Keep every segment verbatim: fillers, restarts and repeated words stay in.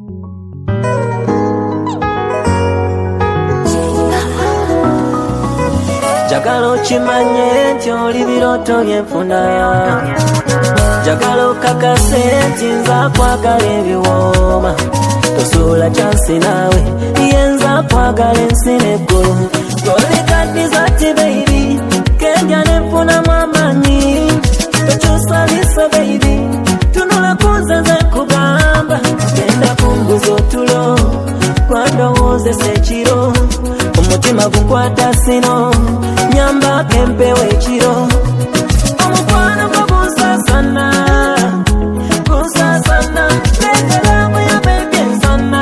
Jagalo chimanye nti oli biroto byenfuna. Jagalo kakasenti nza kwagala ebiwooma. Tosula chansi nawe yenza kwagala ensi n'eggulu. Tolikaddiza ati baby kendya nenfuna mwamanyi. Tokyusa liso baby tunula kunze nze nkugamba. Genda kumbuza otulo kwandowooza ekiro. Omutima gunkwata sino nyamba kempewe ekiro. Omukwano gwo gunsasana gunsasana lekera bweya baby ensana.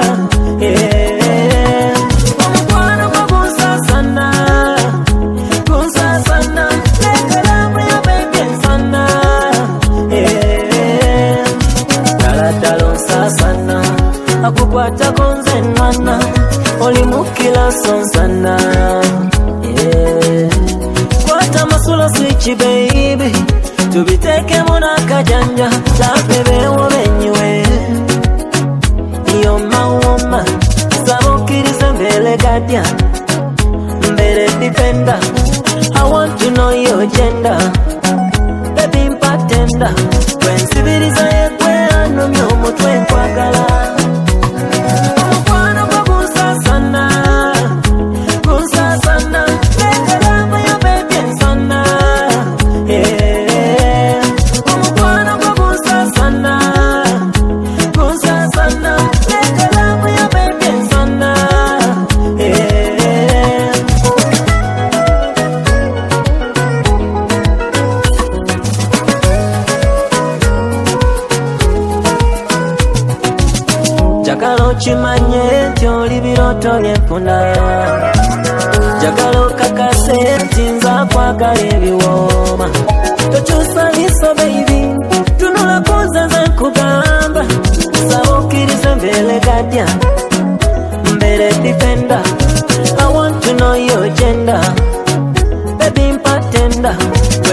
Omukwano gwo gunsasana gunsasana lekera bweya baby ensana. Dala dala onsasana akukwatako nze nwana. Oli mukila sonsana. Yeah. Kwata masula switch baby tubiteke muna kajanja. Lape bewo benyiwe You're my woman. Sabukirize mbele gadya mbele defender. I want to know your gender. Baby mpatenda twensibiriza yekwe ano myomo twenkwagala. Jagalo chimanye nti oli biroto byenfuna. Jagalo kakasenti nza kwagala ebiwooma. Tokyusa liso baby tunula kunze nze nkugamba. Sabukirize mbele gadya mbele defender. I want to know your gender. Baby mpatenda